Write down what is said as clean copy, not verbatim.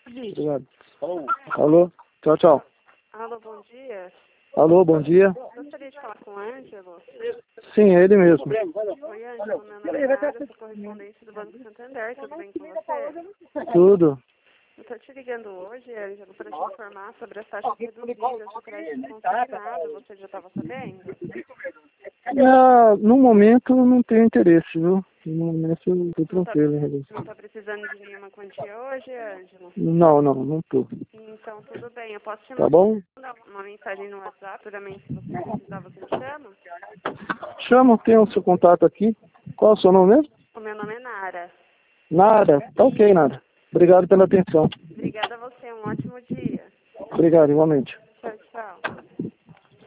Obrigado. Alô? Tchau, tchau. Alô, bom dia. Alô, bom dia. Gostaria de falar com o Ângelo. Sim, é ele mesmo. Oi, Ângelo, meu nome é Nara, sou correspondente do Banco Santander, tudo bem com você? Tudo. Eu estou te ligando hoje, Ângelo, para te informar sobre as taxas reduzidas de crédito consignado. Você já estava sabendo? No momento não tenho interesse, viu? No momento eu tô tranquilo em relação. Não está precisando de nenhuma quantia hoje, Ângelo? Não tô. Então, tudo bem. Eu posso te Tá bom? mandar uma mensagem no WhatsApp, futuramente, se você precisar, você me chama? Chama, tem o seu contato aqui. Qual é o seu nome mesmo? O meu nome é Nara. Nada. Tá ok, Nada. Obrigado pela atenção. Obrigada a você, um ótimo dia. Obrigado, igualmente.